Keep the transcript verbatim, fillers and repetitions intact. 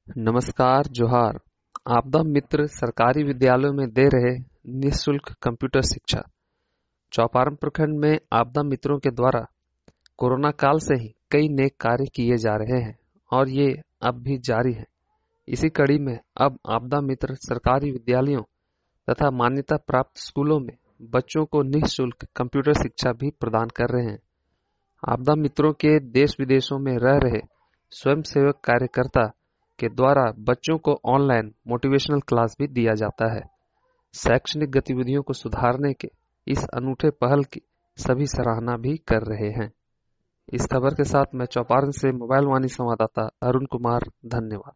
नमस्कार जोहार। आपदा मित्र सरकारी विद्यालयों में दे रहे निःशुल्क कंप्यूटर शिक्षा। चौपारण प्रखंड में आपदा मित्रों के द्वारा कोरोना काल से ही कई नेक कार्य किए जा रहे हैं और ये अब भी जारी है। इसी कड़ी में अब आपदा मित्र सरकारी विद्यालयों तथा मान्यता प्राप्त स्कूलों में बच्चों को निःशुल्क कंप्यूटर शिक्षा भी प्रदान कर रहे हैं। आपदा मित्रों के देश विदेशों में रह रहे स्वयंसेवक कार्यकर्ता के द्वारा बच्चों को ऑनलाइन मोटिवेशनल क्लास भी दिया जाता है। शैक्षणिक गतिविधियों को सुधारने के इस अनूठे पहल की सभी सराहना भी कर रहे हैं। इस खबर के साथ मैं चौपारण से मोबाइल वाणी संवाददाता अरुण कुमार, धन्यवाद।